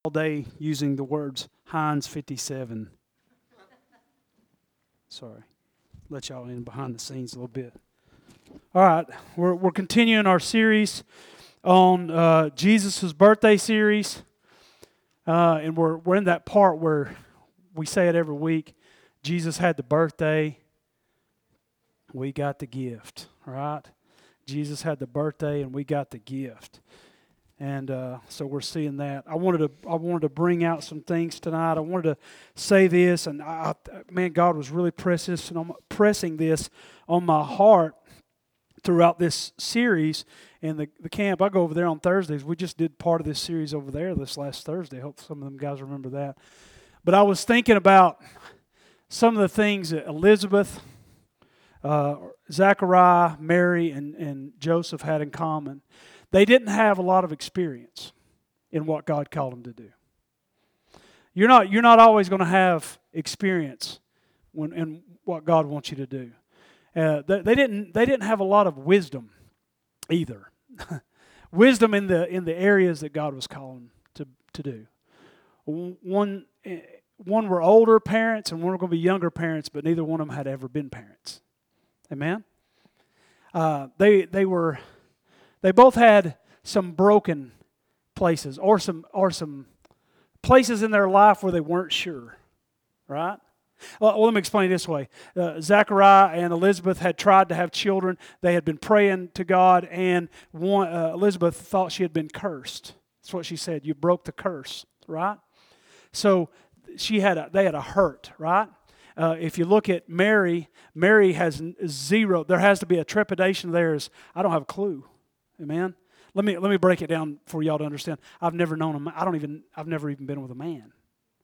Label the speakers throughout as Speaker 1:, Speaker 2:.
Speaker 1: all day using the words Heinz 57. Sorry, let y'all in behind the scenes a little bit. All right, we're continuing our series on Jesus' birthday series, and we're in that part where we say it every week. Jesus had the birthday, we got the gift. Right? Jesus had the birthday, and we got the gift. And so we're seeing that. I wanted to bring out some things tonight. I wanted to say this, and man, God was really pressing this on my heart throughout this series. And the camp, I go over there on Thursdays. We just did part of this series over there this last Thursday. I hope some of them guys remember that. But I was thinking about some of the things that Elizabeth, Zachariah, Mary, and Joseph had in common. They didn't have a lot of experience in what God called them to do. You're not always going to have experience in what God wants you to do. They didn't have a lot of wisdom either. Wisdom in the areas that God was calling them to do. One were older parents and one were going to be younger parents, but neither one of them had ever been parents. Amen. They both had some broken places or some places in their life where they weren't sure, right? Well, let me explain it this way. Zachariah and Elizabeth had tried to have children. They had been praying to God, and Elizabeth thought she had been cursed. That's what she said. You broke the curse, right? So they had a hurt, right? If you look at Mary has zero. There has to be a trepidation there. I don't have a clue. Amen. Let me break it down for y'all to understand. I've never known a man. I've never even been with a man.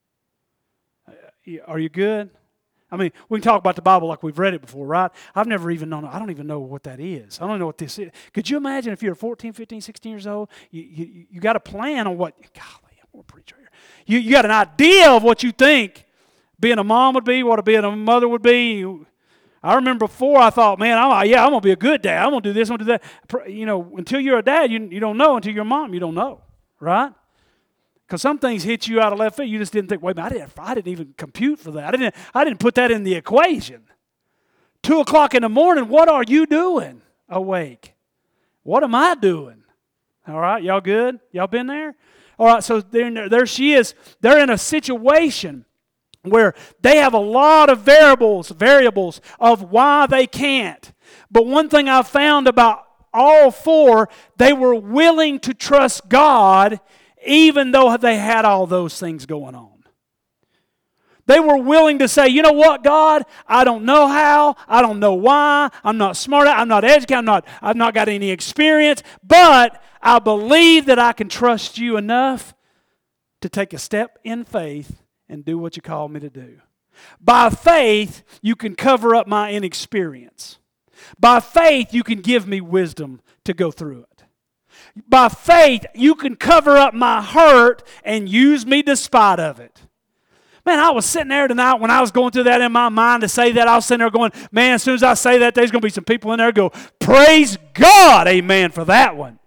Speaker 1: Are you good? I mean, we can talk about the Bible like we've read it before, right? I've never even known. I don't even know what that is. I don't know what this is. Could you imagine if you're 14, 15, 16 years old, you got a plan on what? Golly, I'm going to preach right here. You got an idea of what you think being a mom would be, what being a mother would be. I remember before I thought, man, I'm going to be a good dad. I'm going to do this, I'm going to do that. You know, until you're a dad, you don't know. Until you're a mom, you don't know, right? Because some things hit you out of left field. You just didn't think, wait a minute, I didn't even compute for that. I didn't put that in the equation. 2 o'clock in the morning, what are you doing awake? What am I doing? All right, y'all good? Y'all been there? All right, so there she is. They're in a situation where they have a lot of variables of why they can't. But one thing I've found about all four, they were willing to trust God even though they had all those things going on. They were willing to say, you know what, God, I don't know how, I don't know why, I'm not smart, I'm not educated, I've not got any experience, but I believe that I can trust you enough to take a step in faith and do what you call me to do. By faith, you can cover up my inexperience. By faith, you can give me wisdom to go through it. By faith, you can cover up my hurt and use me despite of it. Man, I was sitting there tonight when I was going through that in my mind to say that. I was sitting there going, man, as soon as I say that, there's going to be some people in there who go, praise God, amen, for that one.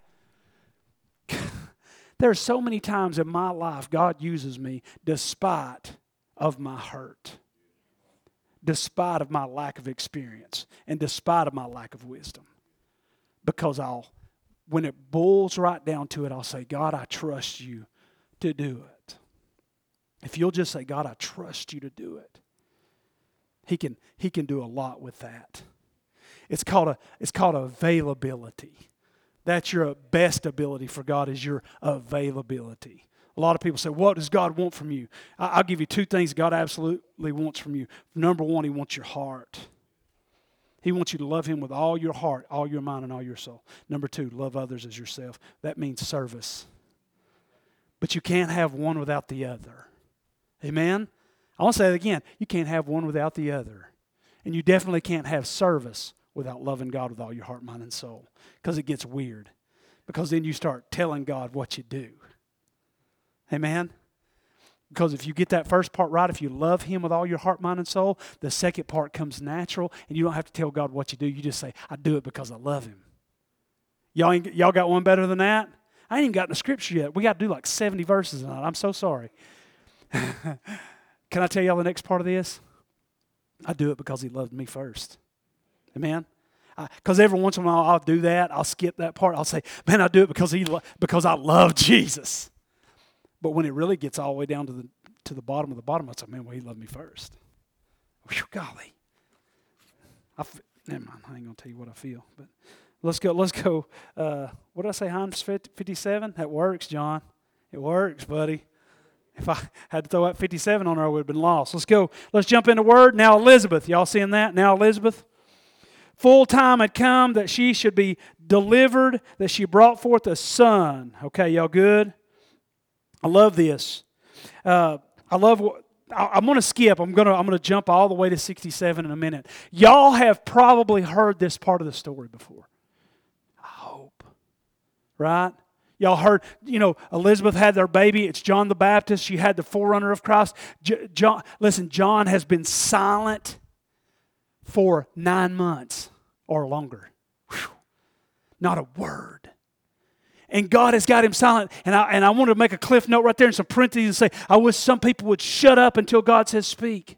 Speaker 1: There are so many times in my life God uses me despite of my hurt, despite of my lack of experience, and despite of my lack of wisdom. Because when it boils right down to it, I'll say, God, I trust you to do it. If you'll just say, God, I trust you to do it, He can do a lot with that. It's called availability. That's your best ability for God, is your availability. A lot of people say, what does God want from you? I'll give you 2 things God absolutely wants from you. Number 1, He wants your heart. He wants you to love Him with all your heart, all your mind, and all your soul. Number 2, love others as yourself. That means service. But you can't have one without the other. Amen? I want to say it again. You can't have one without the other. And you definitely can't have service without loving God with all your heart, mind, and soul. Because it gets weird. Because then you start telling God what you do. Amen? Because if you get that first part right, if you love Him with all your heart, mind, and soul, the second part comes natural, and you don't have to tell God what you do. You just say, I do it because I love Him. Y'all got one better than that? I ain't even gotten the scripture yet. We got to do like 70 verses tonight. I'm so sorry. Can I tell y'all the next part of this? I do it because he loved me first. Amen? Because every once in a while I'll do that. I'll skip that part. I'll say, man, I do it because I love Jesus. But when it really gets all the way down to the bottom of the bottom, I say, man, well, he loved me first. Whew, golly. Never mind. I ain't going to tell you what I feel. But let's go. What did I say, Hymns 57? That works, John. It works, buddy. If I had to throw that 57 on her, I would have been lost. Let's go. Let's jump into word. Now Elizabeth. Y'all seeing that? Now Elizabeth. Full time had come that she should be delivered, that she brought forth a son. Okay, y'all good? I love this. I'm going to skip. I'm going to jump all the way to 67 in a minute. Y'all have probably heard this part of the story before. I hope. Right? Y'all heard, Elizabeth had their baby. It's John the Baptist. She had the forerunner of Christ. John has been silent for 9 months or longer. Whew. Not a word. And God has got him silent. And I want to make a cliff note right there in some parentheses and say, I wish some people would shut up until God says speak.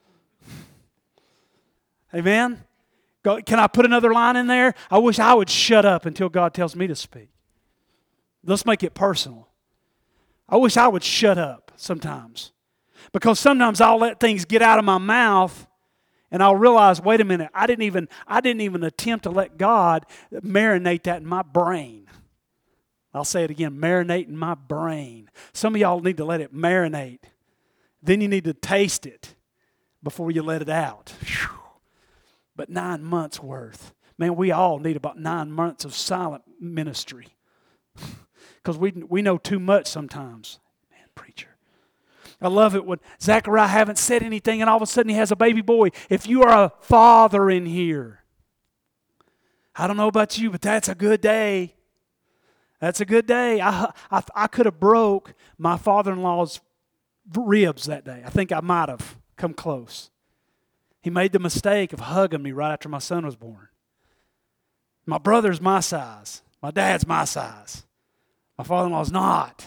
Speaker 1: Amen? Can I put another line in there? I wish I would shut up until God tells me to speak. Let's make it personal. I wish I would shut up sometimes. Because sometimes I'll let things get out of my mouth and I'll realize, wait a minute, I didn't even attempt to let God marinate that in my brain. I'll say it again, marinate in my brain. Some of y'all need to let it marinate. Then you need to taste it before you let it out. Whew. But 9 months worth. Man, we all need about 9 months of silent ministry. Because we know too much sometimes. Man, preacher. I love it when Zechariah haven't said anything and all of a sudden he has a baby boy. If you are a father in here, I don't know about you, but that's a good day. That's a good day. I could have broke my father-in-law's ribs that day. I think I might have come close. He made the mistake of hugging me right after my son was born. My brother's my size. My dad's my size. My father-in-law's not.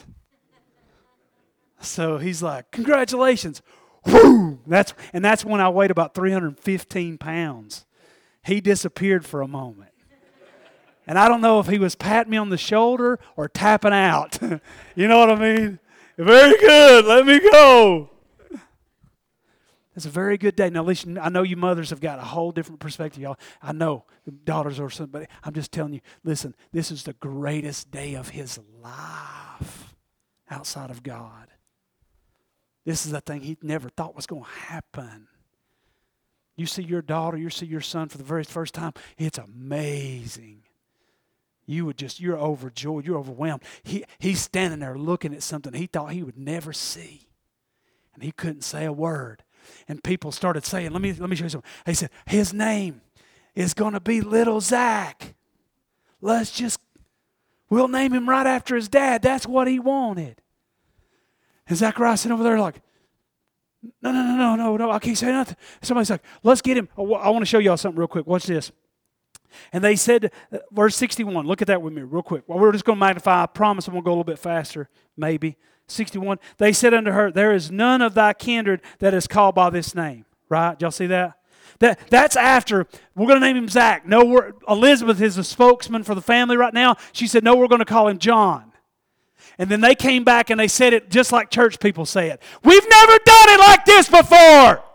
Speaker 1: So he's like, congratulations. Whoo! That's when I weighed about 315 pounds. He disappeared for a moment. And I don't know if he was patting me on the shoulder or tapping out. You know what I mean? Very good. Let me go. It's a very good day. Now, listen, I know you mothers have got a whole different perspective, y'all. I know daughters or something, but I'm just telling you, listen, this is the greatest day of his life outside of God. This is the thing he never thought was going to happen. You see your daughter, you see your son for the very first time, it's amazing. You're overjoyed, you're overwhelmed. He's standing there looking at something he thought he would never see. And he couldn't say a word. And people started saying, let me show you something. They said, his name is going to be Little Zach. We'll name him right after his dad. That's what he wanted. And Zachariah sitting over there like, no, I can't say nothing. Somebody's like, let's get him. I want to show y'all something real quick. Watch this. And they said, verse 61, look at that with me real quick. Well, we're just going to magnify. I promise I'm going to go a little bit faster, maybe. 61, they said unto her, there is none of thy kindred that is called by this name. Right? Y'all see that? That's after, we're going to name him Zach. No, Elizabeth is a spokesman for the family right now. She said, no, we're going to call him John. And then they came back and they said it just like church people say it. We've never done it like this before.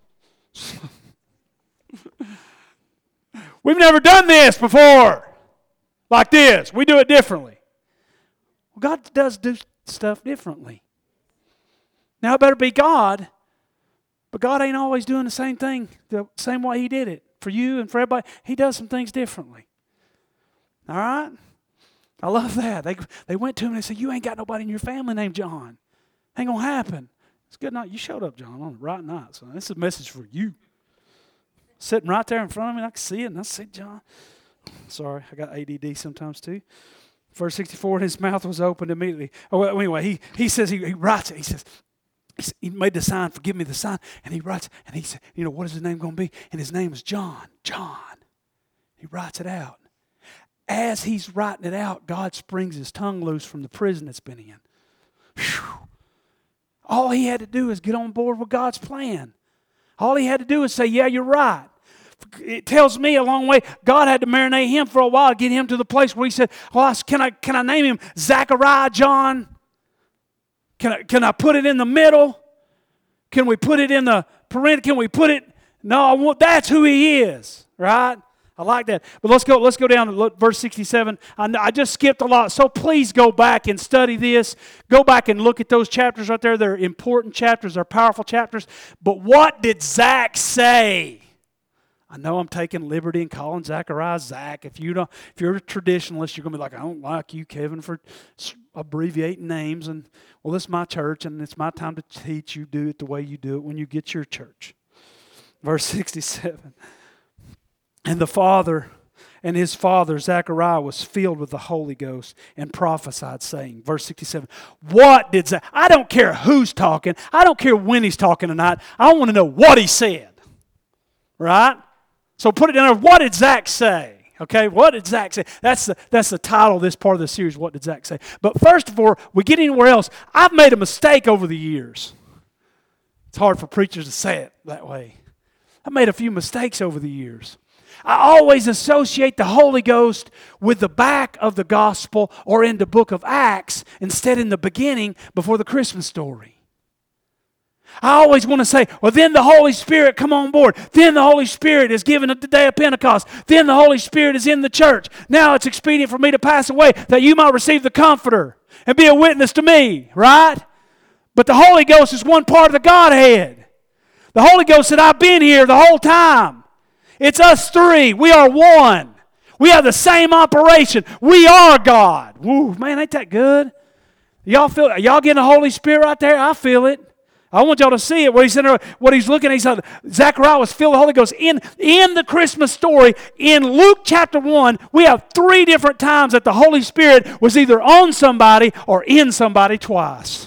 Speaker 1: We've never done this before. Like this. We do it differently. Well, God does do stuff differently. Now it better be God. But God ain't always doing the same thing, the same way he did it. For you and for everybody, he does some things differently. All right? I love that. They went to him and they said, you ain't got nobody in your family named John. Ain't going to happen. It's good night. You showed up, John, on the right night. So this is a message for you. Sitting right there in front of me, I can see it, and I see John. Sorry, I got ADD sometimes too. Verse 64, and his mouth was opened immediately. Oh, well, anyway, he says, he writes it. He says, he made the sign, forgive me the sign, and he writes, and he said, what is his name going to be? And his name is John. John. He writes it out. as he's writing it out, God springs his tongue loose from the prison it's been in. Whew. All he had to do is get on board with God's plan. All he had to do is say, yeah, you're right. It tells me a long way. God had to marinate him for a while to get him to the place where he said, well, can I name him Zachariah John? Can I put it in the middle? Can we put it in the parenthesis? Can we put it? No, that's who he is, right? I like that. But let's go down to verse 67. I just skipped a lot, so please go back and study this. Go back and look at those chapters right there. They're important chapters. They're powerful chapters. But what did Zach say? I know I'm taking liberty and calling Zachariah Zach. If you're a traditionalist, you're going to be like, I don't like you, Kevin, for abbreviating names. And well, this is my church, and it's my time to teach. You do it the way you do it when you get your church. Verse 67. And the father and his father, Zechariah, was filled with the Holy Ghost and prophesied, saying, verse 67, what did Zach? I don't care who's talking. I don't care when he's talking tonight. I want to know what he said. Right? So put it down there. What did Zach say? Okay, what did Zach say? That's the title of this part of the series, What Did Zach Say? But first of all, we get anywhere else. I've made a mistake over the years. It's hard for preachers to say it that way. I've made a few mistakes over the years. I always associate the Holy Ghost with the back of the gospel or in the book of Acts instead in the beginning before the Christmas story. I always want to say, well, then the Holy Spirit come on board. Then the Holy Spirit is given at the day of Pentecost. Then the Holy Spirit is in the church. Now it's expedient for me to pass away that you might receive the Comforter and be a witness to me, right? But the Holy Ghost is one part of the Godhead. The Holy Ghost said, I've been here the whole time. It's us three. We are one. We have the same operation. We are God. Woo, man, ain't that good? Y'all getting the Holy Spirit right there? I feel it. I want y'all to see it. What he's looking at, he said, Zechariah was filled with the Holy Ghost. In the Christmas story, in Luke chapter 1, we have 3 different times that the Holy Spirit was either on somebody or in somebody twice.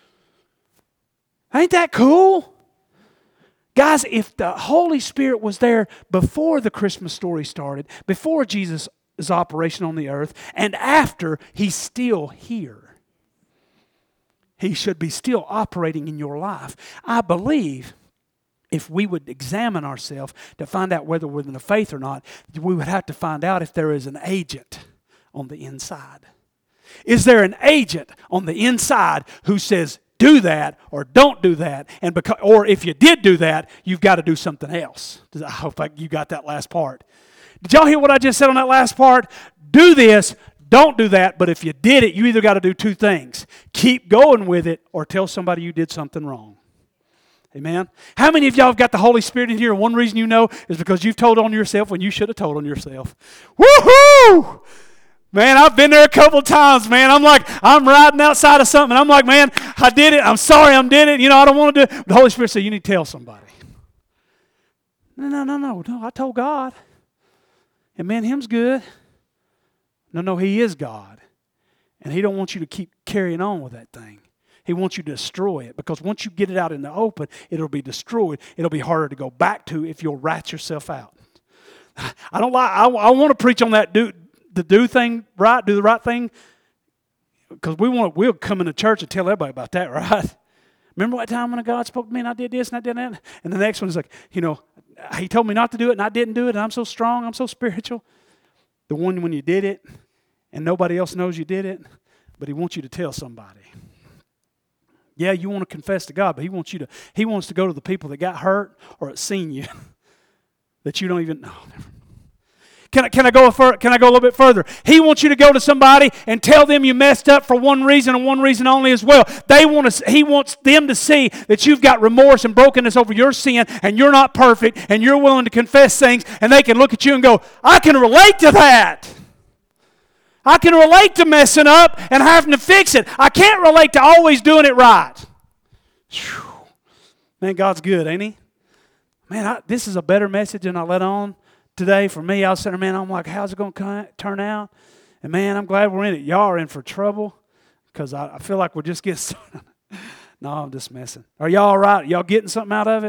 Speaker 1: Ain't that cool? Guys, if the Holy Spirit was there before the Christmas story started, before Jesus' operation on the earth, and after, he's still here. He should be still operating in your life. I believe if we would examine ourselves to find out whether we're in the faith or not, we would have to find out if there is an agent on the inside. Is there an agent on the inside who says, do that or don't do that, or if you did do that, you've got to do something else. I hope you got that last part. Did y'all hear what I just said on that last part? Do this, don't do that, but if you did it, you either got to do 2 things. Keep going with it or tell somebody you did something wrong. Amen? How many of y'all have got the Holy Spirit in here? And one reason you know is because you've told on yourself when you should have told on yourself. Woohoo! Man, I've been there a couple times, man. I'm riding outside of something. I'm like, man, I did it. I'm sorry I did it. I don't want to do it. The Holy Spirit said, you need to tell somebody. No. I told God. And man, him's good. No, he is God. And he don't want you to keep carrying on with that thing. He wants you to destroy it. Because once you get it out in the open, it'll be destroyed. It'll be harder to go back to if you'll rat yourself out. I want to preach on that the do thing right, do the right thing, because we'll come into church and tell everybody about that, right? Remember that time when God spoke to me and I did this and I did that? And the next one is like, he told me not to do it and I didn't do it and I'm so strong, I'm so spiritual. The one when you did it and nobody else knows you did it, but he wants you to tell somebody. Yeah, you want to confess to God, but he wants to go to the people that got hurt or that seen you that you don't even know. Can I go a little bit further? He wants you to go to somebody and tell them you messed up for one reason and one reason only as well. He wants them to see that you've got remorse and brokenness over your sin and you're not perfect and you're willing to confess things and they can look at you and go, I can relate to that. I can relate to messing up and having to fix it. I can't relate to always doing it right. Whew. Man, God's good, ain't he? Man, this is a better message than I let on. Today, for me, I was sitting there, man, I'm like, how's it going to turn out? And man, I'm glad we're in it. Y'all are in for trouble because I feel like we're just getting started. No, I'm just messing. Are y'all all right? Y'all getting something out of it?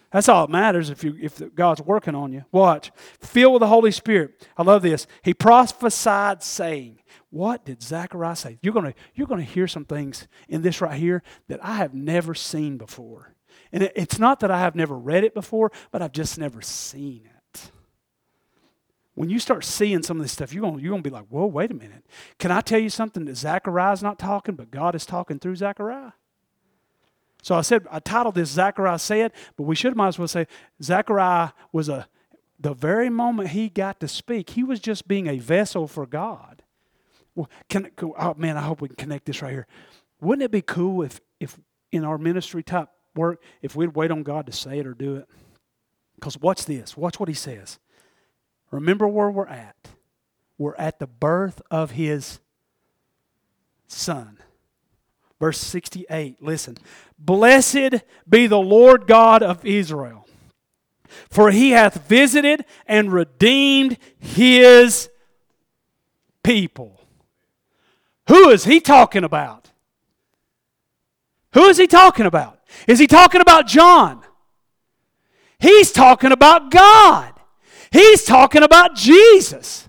Speaker 1: That's all that matters if God's working on you. Watch. Filled with the Holy Spirit. I love this. He prophesied saying, what did Zechariah say? You're going to hear some things in this right here that I have never seen before. And it's not that I have never read it before, but I've just never seen it. When you start seeing some of this stuff, you're going to be like, whoa, wait a minute. Can I tell you something that Zechariah's not talking, but God is talking through Zechariah? So I titled this Zechariah Said, but we might as well say Zechariah was the very moment he got to speak, he was just being a vessel for God. Well, oh man, I hope we can connect this right here. Wouldn't it be cool if in our ministry type work, if we'd wait on God to say it or do it? Because watch this. Watch what he says. Remember where we're at. We're at the birth of his son. Verse 68, listen. Blessed be the Lord God of Israel, for he hath visited and redeemed his people. Who is he talking about? Who is he talking about? Is he talking about John? He's talking about God. He's talking about Jesus.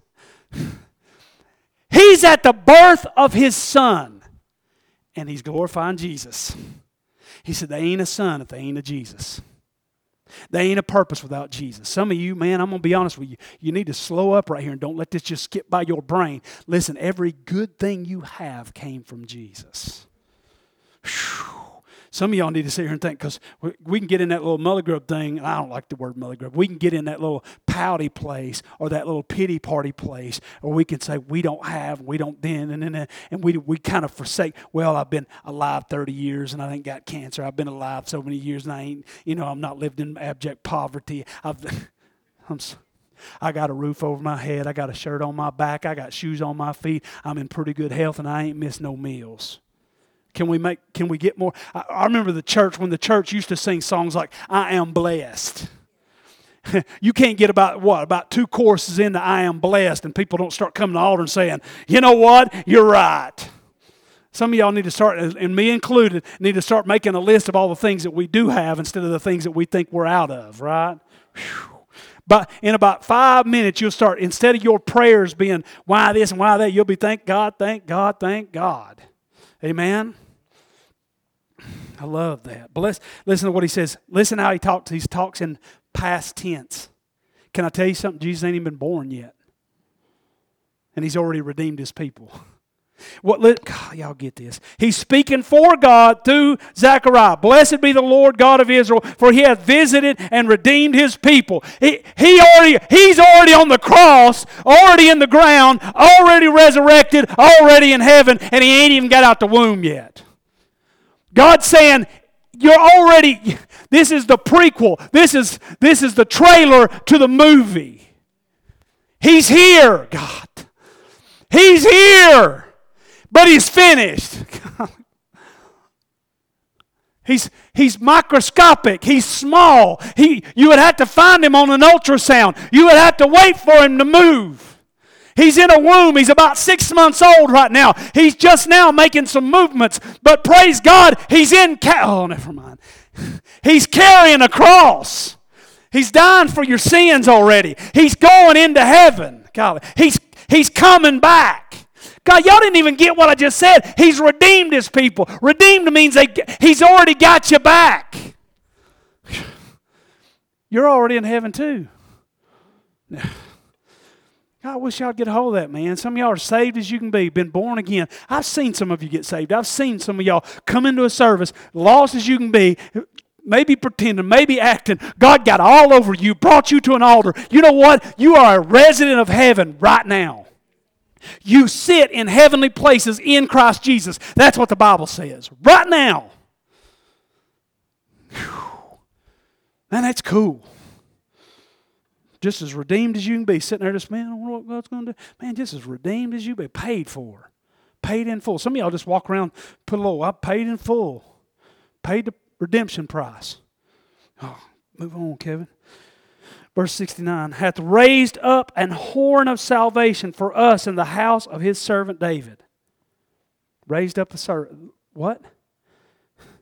Speaker 1: He's at the birth of his son. And he's glorifying Jesus. He said, they ain't a son if they ain't a Jesus. They ain't a purpose without Jesus. Some of you, man, I'm going to be honest with you. You need to slow up right here and don't let this just skip by your brain. Listen, every good thing you have came from Jesus. Whew. Some of y'all need to sit here and think, because we can get in that little mully grub thing, and I don't like the word mully grub. We can get in that little pouty place or that little pity party place, or we can say we don't have, we don't then, and we kind of forsake, well, I've been alive 30 years and I ain't got cancer. I've been alive so many years and I ain't, I'm not lived in abject poverty. I got a roof over my head. I got a shirt on my back. I got shoes on my feet. I'm in pretty good health and I ain't missed no meals. Can we get more? I remember when the church used to sing songs like, I am blessed. You can't get about 2 choruses into I am blessed and people don't start coming to the altar and saying, you know what, you're right. Some of y'all need to start, and me included, need to start making a list of all the things that we do have instead of the things that we think we're out of, right? Whew. But in about 5 minutes, you'll start, instead of your prayers being, why this and why that, you'll be, thank God, thank God, thank God. Amen? I love that. But listen to what he says. Listen how he talks. He talks in past tense. Can I tell you something? Jesus ain't even been born yet. And he's already redeemed his people. Y'all get this. He's speaking for God through Zechariah. Blessed be the Lord God of Israel, for he hath visited and redeemed his people. He's already on the cross, already in the ground, already resurrected, already in heaven, and he ain't even got out the womb yet. God's saying, this is the prequel. This is the trailer to the movie. He's here, God. He's here. But he's finished. He's microscopic. He's small. You would have to find him on an ultrasound. You would have to wait for him to move. He's in a womb. He's about 6 months old right now. He's just now making some movements. But praise God, he's never mind. He's carrying a cross. He's dying for your sins already. He's going into heaven. God, he's coming back. God, y'all didn't even get what I just said. He's redeemed his people. Redeemed means he's already got you back. You're already in heaven too. I wish y'all would get a hold of that, man. Some of y'all are saved as you can be, been born again. I've seen some of you get saved. I've seen some of y'all come into a service, lost as you can be, maybe pretending, maybe acting. God got all over you, brought you to an altar. You know what? You are a resident of heaven right now. You sit in heavenly places in Christ Jesus. That's what the Bible says. Right now. Whew. Man, that's cool. Just as redeemed as you can be. Sitting there just, man, I wonder what God's going to do. Man, just as redeemed as you be. Paid for. Paid in full. Some of y'all just walk around, put a little, I paid in full. Paid the redemption price. Oh, move on, Kevin. Verse 69, hath raised up an horn of salvation for us in the house of his servant David. Raised up a servant. What?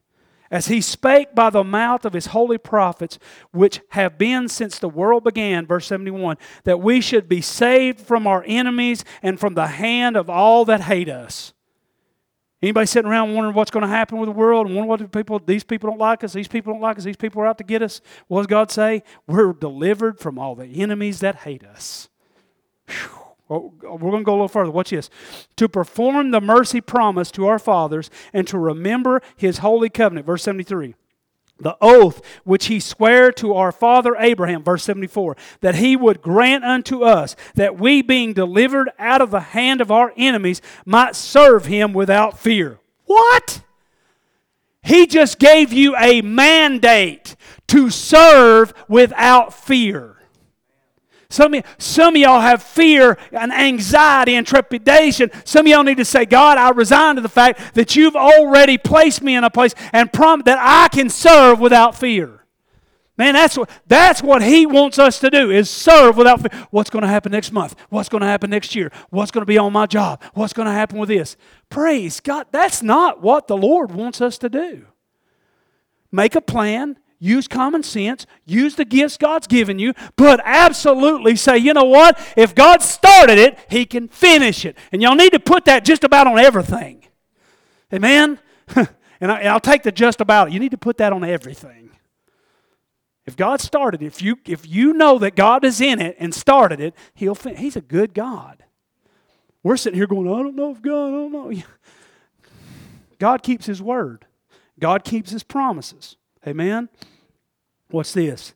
Speaker 1: as He spake by the mouth of His holy prophets, which have been since the world began, verse 71, that we should be saved from our enemies and from the hand of all that hate us. Anybody sitting around wondering what's going to happen with the world and wondering what these people don't like us, these people don't like us, these people are out to get us? What does God say? We're delivered from all the enemies that hate us. Whew. Well, we're going to go a little further. Watch this. To perform the mercy promise to our fathers and to remember His holy covenant. Verse 73. The oath which He sware to our father Abraham. Verse 74. That He would grant unto us that we, being delivered out of the hand of our enemies, might serve Him without fear. What? He just gave you a mandate to serve without fear. Some of y'all have fear and anxiety and trepidation. Some of y'all need to say, God, I resign to the fact that You've already placed me in a place and promised that I can serve without fear. Man, that's what He wants us to do, is serve without fear. What's going to happen next month? What's going to happen next year? What's going to be on my job? What's going to happen with this? Praise God. That's not what the Lord wants us to do. Make a plan. Use common sense. Use the gifts God's given you. But absolutely say, you know what? If God started it, He can finish it. And y'all need to put that just about on everything. Amen? And I'll take the just about it. You need to put that on everything. If God started it, if you know that God is in it and started it, He's a good God. We're sitting here going, I don't know if God, I don't know. God keeps His word. God keeps His promises. Amen? What's this?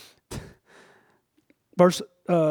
Speaker 1: Verse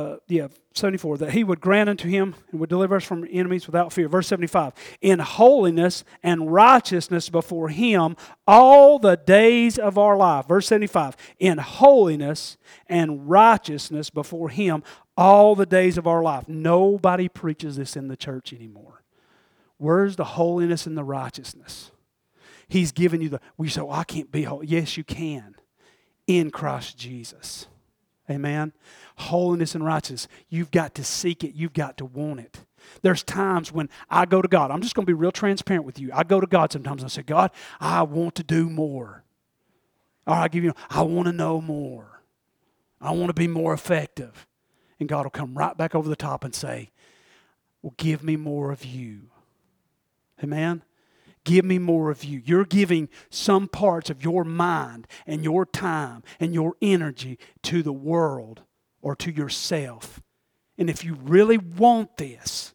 Speaker 1: 74, that He would grant unto him and would deliver us from enemies without fear. Verse 75, in holiness and righteousness before Him all the days of our life. Verse 75, in holiness and righteousness before Him all the days of our life. Nobody preaches this in the church anymore. Where's the holiness and the righteousness? He's given you we say, I can't be holy. Yes, you can. In Christ Jesus. Amen? Holiness and righteousness. You've got to seek it. You've got to want it. There's times when I go to God. I'm just going to be real transparent with you. I go to God sometimes and I say, God, I want to do more. Or I want to know more. I want to be more effective. And God will come right back over the top and say, well, give me more of You. Amen? Give me more of You. You're giving some parts of your mind and your time and your energy to the world or to yourself. And if you really want this,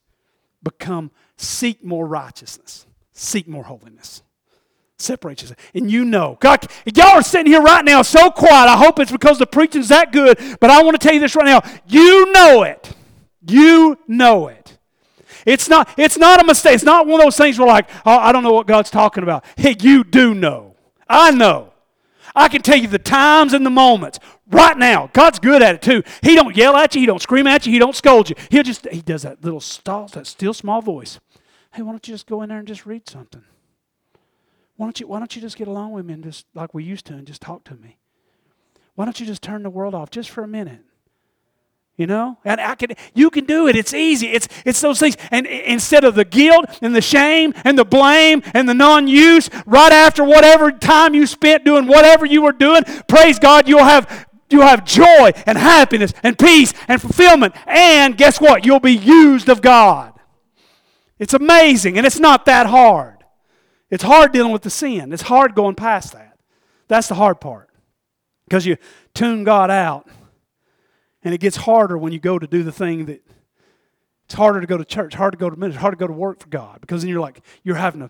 Speaker 1: seek more righteousness. Seek more holiness. Separate yourself. And you know, God, y'all are sitting here right now so quiet. I hope it's because the preaching's that good. But I want to tell you this right now. You know it. You know it. It's not a mistake. It's not one of those things where like, oh, I don't know what God's talking about. Hey, you do know. I know. I can tell you the times and the moments. Right now, God's good at it too. He don't yell at you. He don't scream at you. He don't scold you. He does that little that still small voice. Hey, why don't you just go in there and just read something? Why don't you just get along with me and just like we used to and just talk to me? Why don't you just turn the world off just for a minute? You know, and you can do it. It's easy. It's those things. And instead of the guilt and the shame and the blame and the non-use, right after whatever time you spent doing whatever you were doing, praise God, you'll have joy and happiness and peace and fulfillment. And guess what? You'll be used of God. It's amazing, and it's not that hard. It's hard dealing with the sin. It's hard going past that. That's the hard part, because you tune God out. And it gets harder when you go to do the thing that it's harder to go to church, hard to go to ministry, hard to go to work for God, because then you're having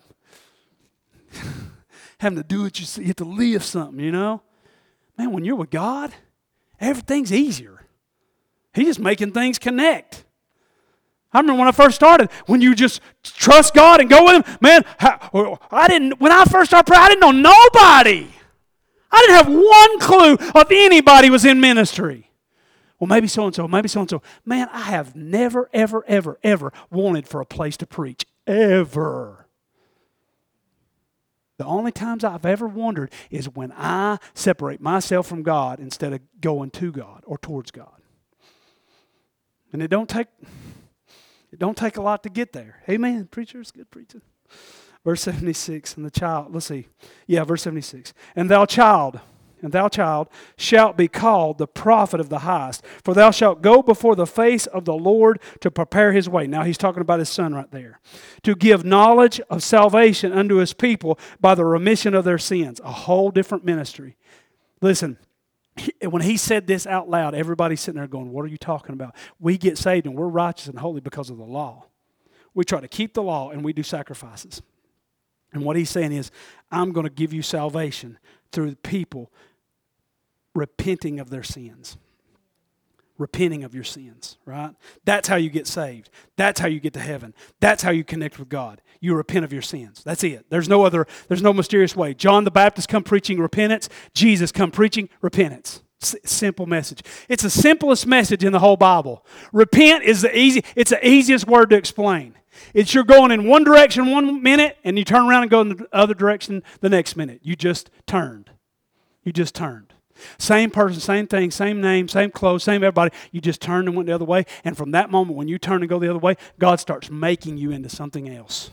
Speaker 1: to do it. You have to live something, you know. Man, when you're with God, everything's easier. He's just making things connect. I remember when I first started, when you just trust God and go with Him, man. When I first started praying, I didn't know nobody. I didn't have one clue of anybody was in ministry. Well, maybe so-and-so, maybe so-and-so. Man, I have never, ever, ever, ever wanted for a place to preach. Ever. The only times I've ever wondered is when I separate myself from God instead of going to God or towards God. And it don't take a lot to get there. Amen, preacher. It's good preaching. Verse 76, and the child, let's see. Yeah, verse 76. And thou child, shalt be called the prophet of the highest, for thou shalt go before the face of the Lord to prepare his way. Now he's talking about his son right there. To give knowledge of salvation unto his people by the remission of their sins. A whole different ministry. Listen, when he said this out loud, everybody's sitting there going, what are you talking about? We get saved and we're righteous and holy because of the law. We try to keep the law and we do sacrifices. And what he's saying is, I'm going to give you salvation through people repenting of their sins. Repenting of your sins, right? That's how you get saved. That's how you get to heaven. That's how you connect with God. You repent of your sins. That's it. There's no mysterious way. John the Baptist come preaching repentance. Jesus come preaching repentance. Simple message. It's the simplest message in the whole Bible. Repent is it's the easiest word to explain. It's you're going in one direction 1 minute and you turn around and go in the other direction the next minute. You just turned. You just turned. Same person, same thing, same name, same clothes, same everybody. You just turned and went the other way. And from that moment when you turn and go the other way, God starts making you into something else.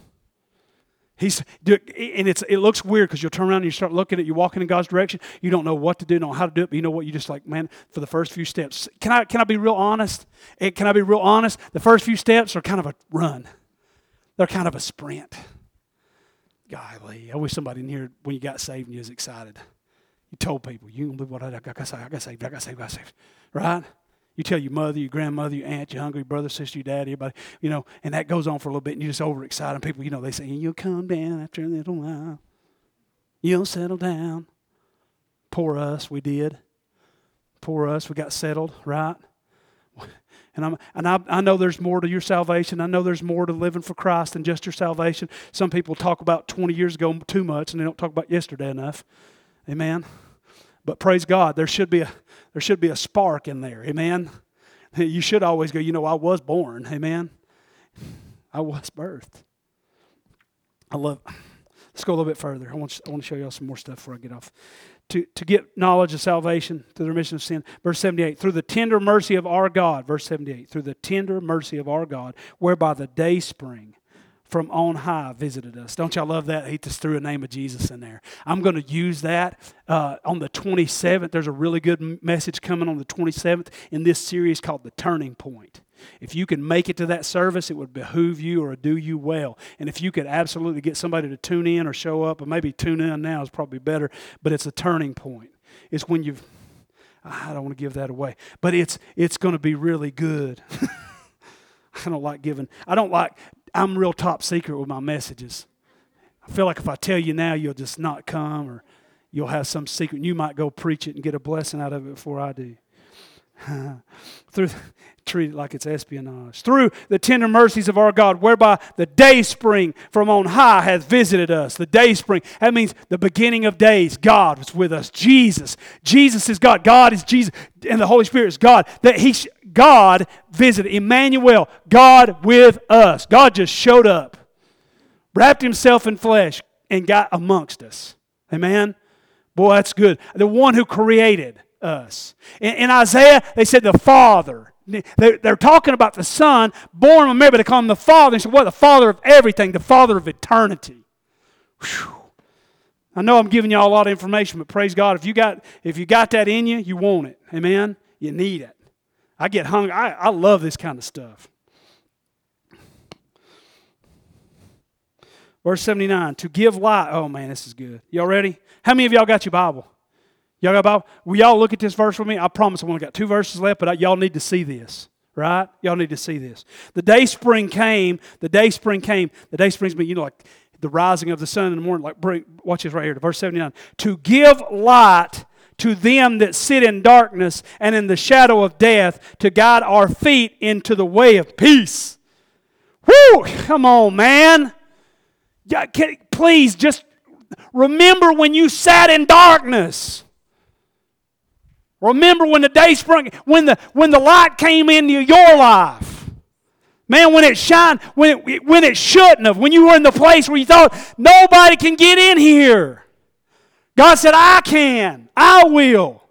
Speaker 1: It looks weird because you'll turn around and you start looking at you walking in God's direction. You don't know what to do, don't know how to do it, but you know what? You just like, man, for the first few steps. Can I be real honest? Can I be real honest? The first few steps are kind of a run. They're kind of a sprint. Golly, I wish somebody in here, when you got saved and you was excited, you told people, you don't believe what I got saved. Right? You tell your mother, your grandmother, your aunt, your hungry brother, sister, your dad, everybody, and that goes on for a little bit, and you're just overexcited. And people, they say, you'll calm down after a little while. You'll settle down. Poor us, we did. Poor us, we got settled, right? And I know there's more to your salvation. I know there's more to living for Christ than just your salvation. Some people talk about 20 years ago too much, and they don't talk about yesterday enough. Amen. But praise God, there should be a spark in there. Amen. You should always go, I was born. Amen. I was birthed. Let's go a little bit further. I want to show y'all some more stuff before I get off. To get knowledge of salvation through the remission of sin. Verse 78, through the tender mercy of our God. Verse 78, through the tender mercy of our God, whereby the day spring from on high visited us. Don't y'all love that? He just threw a name of Jesus in there. I'm going to use that on the 27th. There's a really good message coming on the 27th in this series called The Turning Point. If you can make it to that service, it would behoove you or do you well. And if you could absolutely get somebody to tune in or show up, or maybe tune in now is probably better, but it's a turning point. It's when I don't want to give that away, but it's going to be really good. I'm real top secret with my messages. I feel like if I tell you now, you'll just not come, or you'll have some secret, and you might go preach it and get a blessing out of it before I do. Treat it like it's espionage. Through the tender mercies of our God, whereby the day spring from on high hath visited us. The day spring. That means the beginning of days. God was with us. Jesus is God. God is Jesus. And the Holy Spirit is God. God visited. Emmanuel. God with us. God just showed up. Wrapped himself in flesh and got amongst us. Amen? Boy, that's good. The one who created us. In Isaiah, they said the Father. They're talking about the Son, born of Mary, but they call him the Father. They said, what? The Father of everything, the Father of eternity. Whew. I know I'm giving you all a lot of information, but praise God, if you got that in you, you want it. Amen? You need it. I get hungry. I love this kind of stuff. Verse 79, to give light. Oh man, this is good. Y'all ready? How many of y'all got your Bible? Y'all got a Bible? Will y'all look at this verse with me? I promise I've only got 2 verses left, but y'all need to see this, right? Y'all need to see this. The day spring came. The day spring came. The day springs mean, like the rising of the sun in the morning. Watch this right here, verse 79. To give light to them that sit in darkness and in the shadow of death, to guide our feet into the way of peace. Woo! Come on, man. Please just remember when you sat in darkness. Remember when the day sprung, when the light came into your life. Man, when it shined, when it shouldn't have, when you were in the place where you thought, nobody can get in here. God said, I can. I will.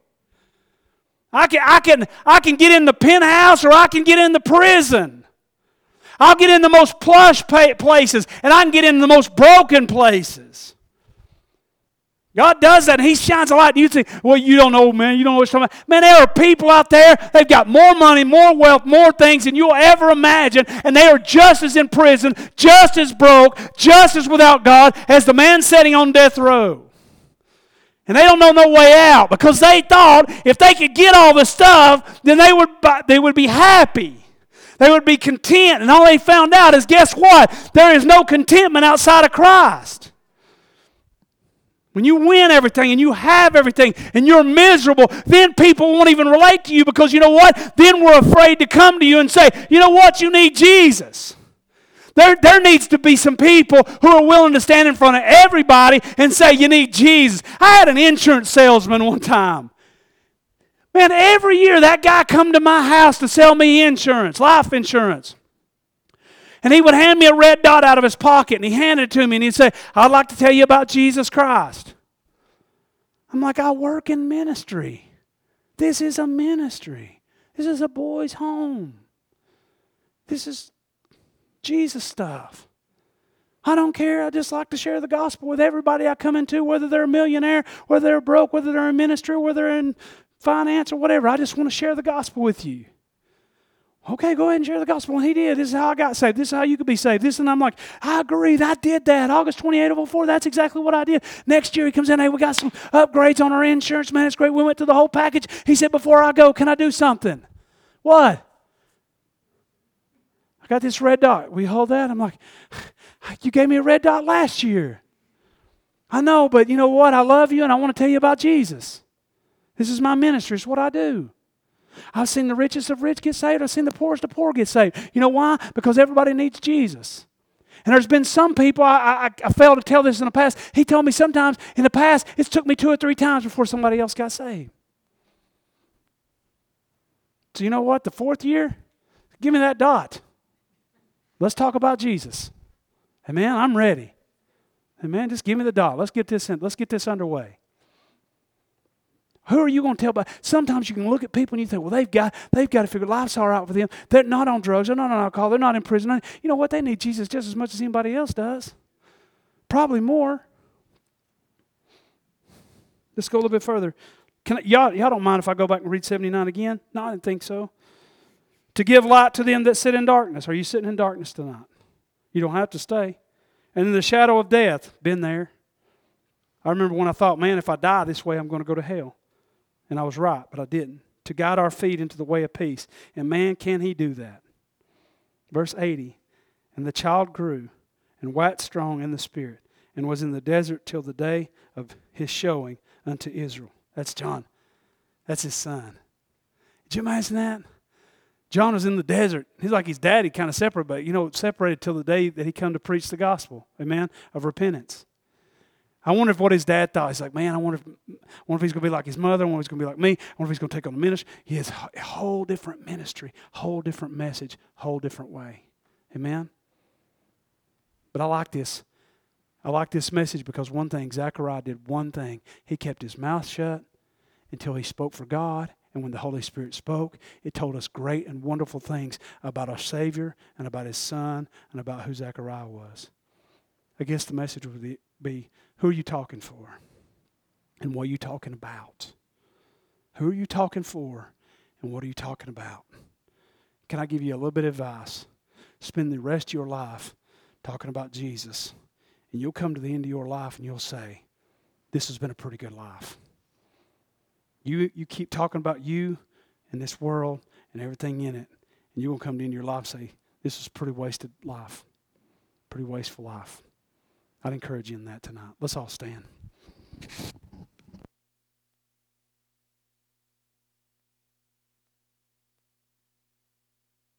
Speaker 1: I can get in the penthouse, or I can get in the prison. I'll get in the most plush places, and I can get in the most broken places. God does that, and He shines a light. And you think, well, you don't know, man. You don't know what you're talking about. Man, there are people out there, they've got more money, more wealth, more things than you'll ever imagine, and they are just as in prison, just as broke, just as without God as the man sitting on death row. And they don't know no way out because they thought if they could get all the stuff, then they would be happy. They would be content. And all they found out is, guess what? There is no contentment outside of Christ. When you win everything and you have everything and you're miserable, then people won't even relate to you because you know what? Then we're afraid to come to you and say, you know what? You need Jesus. There needs to be some people who are willing to stand in front of everybody and say, you need Jesus. I had an insurance salesman one time. Man, every year that guy come to my house to sell me insurance, life insurance. And he would hand me a red dot out of his pocket, and he handed it to me, and he'd say, I'd like to tell you about Jesus Christ. I'm like, I work in ministry. This is a ministry. This is a boy's home. This is Jesus stuff. I don't care. I just like to share the gospel with everybody I come into, whether they're a millionaire, whether they're broke, whether they're in ministry, whether they're in finance or whatever. I just want to share the gospel with you. Okay, go ahead and share the gospel. And he did. This is how I got saved. This is how you could be saved. This, and I'm like, I agree. I did that. August 28 of 04, that's exactly what I did. Next year he comes in, hey, we got some upgrades on our insurance. Man, it's great. We went to the whole package. He said, before I go, can I do something? What? I got this red dot. We hold that? I'm like, you gave me a red dot last year. I know, but you know what? I love you and I want to tell you about Jesus. This is my ministry. It's what I do. I've seen the richest of rich get saved. I've seen the poorest of poor get saved. You know why? Because everybody needs Jesus. And there's been some people, I failed to tell this in the past. He told me sometimes in the past, it's took me 2 or 3 times before somebody else got saved. So you know what? The 4th year, give me that dot. Let's talk about Jesus. Amen? I'm ready. Amen? Just give me the dot. Let's get this in. Let's get this underway. Who are you going to tell about? Sometimes you can look at people and you think, well, they've got to figure life's all right with them. They're not on drugs. They're not on alcohol. They're not in prison. You know what? They need Jesus just as much as anybody else does. Probably more. Let's go a little bit further. Y'all don't mind if I go back and read 79 again? No, I didn't think so. To give light to them that sit in darkness. Are you sitting in darkness tonight? You don't have to stay. And in the shadow of death, been there. I remember when I thought, man, if I die this way, I'm going to go to hell. And I was right, but I didn't. To guide our feet into the way of peace. And man, can He do that. Verse 80. And the child grew and waxed strong in the Spirit and was in the desert till the day of His showing unto Israel. That's John. That's his son. Did you imagine that? John was in the desert. He's like his daddy, kind of separate, but separated till the day that he come to preach the gospel, amen, of repentance. I wonder if what his dad thought. He's like, man, I wonder if he's going to be like his mother. I wonder if he's going to be like me. I wonder if he's going to take on the ministry. He has a whole different ministry, whole different message, whole different way. Amen? But I like this. I like this message because one thing, Zechariah did one thing. He kept his mouth shut until he spoke for God. And when the Holy Spirit spoke, it told us great and wonderful things about our Savior and about His Son and about who Zechariah was. I guess the message would be, who are you talking for? And what are you talking about? Who are you talking for? And what are you talking about? Can I give you a little bit of advice? Spend the rest of your life talking about Jesus. And you'll come to the end of your life and you'll say, this has been a pretty good life. You keep talking about you and this world and everything in it. And you will come to the end of your life and say, this is a pretty wasted life. Pretty wasteful life. I'd encourage you in that tonight. Let's all stand.